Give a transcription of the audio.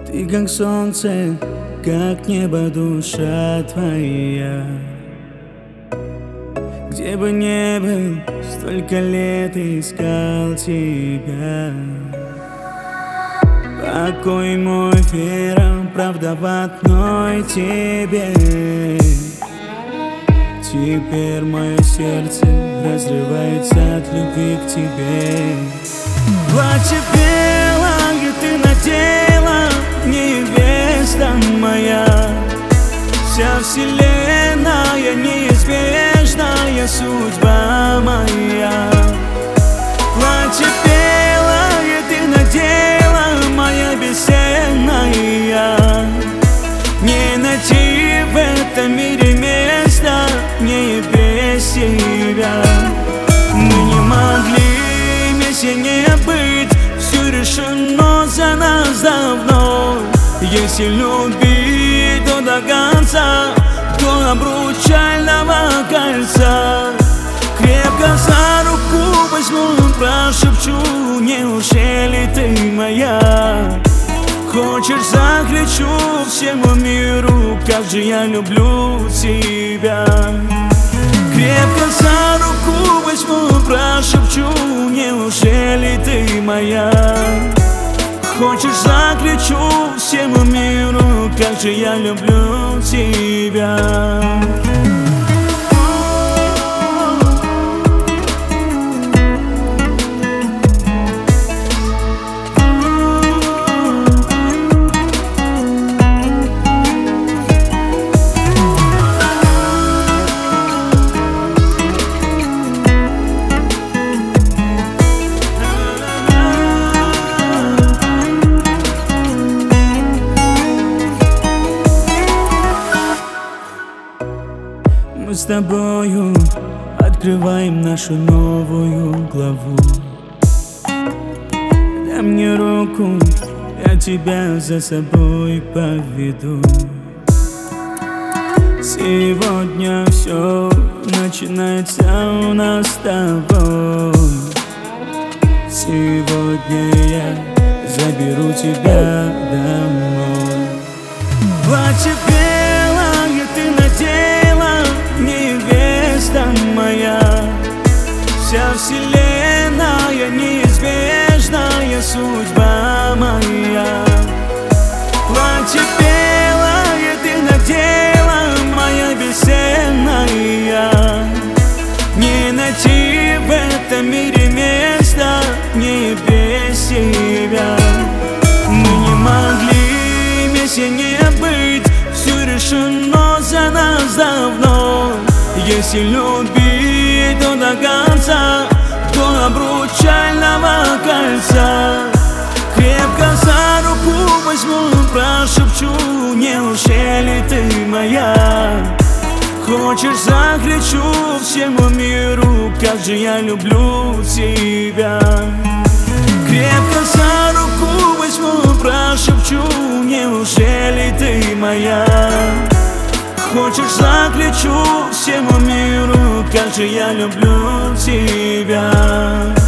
Ты как солнце, как небо, душа твоя. Где бы ни был, столько лет искал тебя. Покой мой, вера, правда в одной тебе. Теперь мое сердце разрывается от любви к тебе. Платье белое ты надела, невеста моя. Вся вселенная, неизбежная судьба моя. Платье белое ты надела, моя бесценная. Не найти в этом мире места мне без тебя. Мы не могли вместе не быть, все решено за нас давно. Если любить, то до конца, до обручального кольца. Крепко за руку возьму, прошепчу: неужели ты моя? Хочешь, закричу всему миру: как же я люблю тебя. Крепко за руку возьму, прошепчу: неужели ты моя? Хочешь, закричу всему миру: как же я люблю тебя. Мы с тобою открываем нашу новую главу. Дай мне руку, я тебя за собой поведу. Сегодня все начинается у нас с тобой. Сегодня я заберу тебя домой. Платье белое ты надела, невеста моя. Вся вселенная, неизбежная судьба моя. Платье белое ты надела, моя бесценная. Не найти в этом мире места мне без тебя. Мы не могли вместе не быть, все решено за нас давно. Если любить, то до конца, до обручального кольца. Крепко за руку возьму, прошепчу: неужели ты моя? Хочешь, закричу всему миру: как же я люблю тебя. Крепко за руку возьму, прошепчу: неужели ты моя? Хочешь, закричу всему миру: как же я люблю тебя.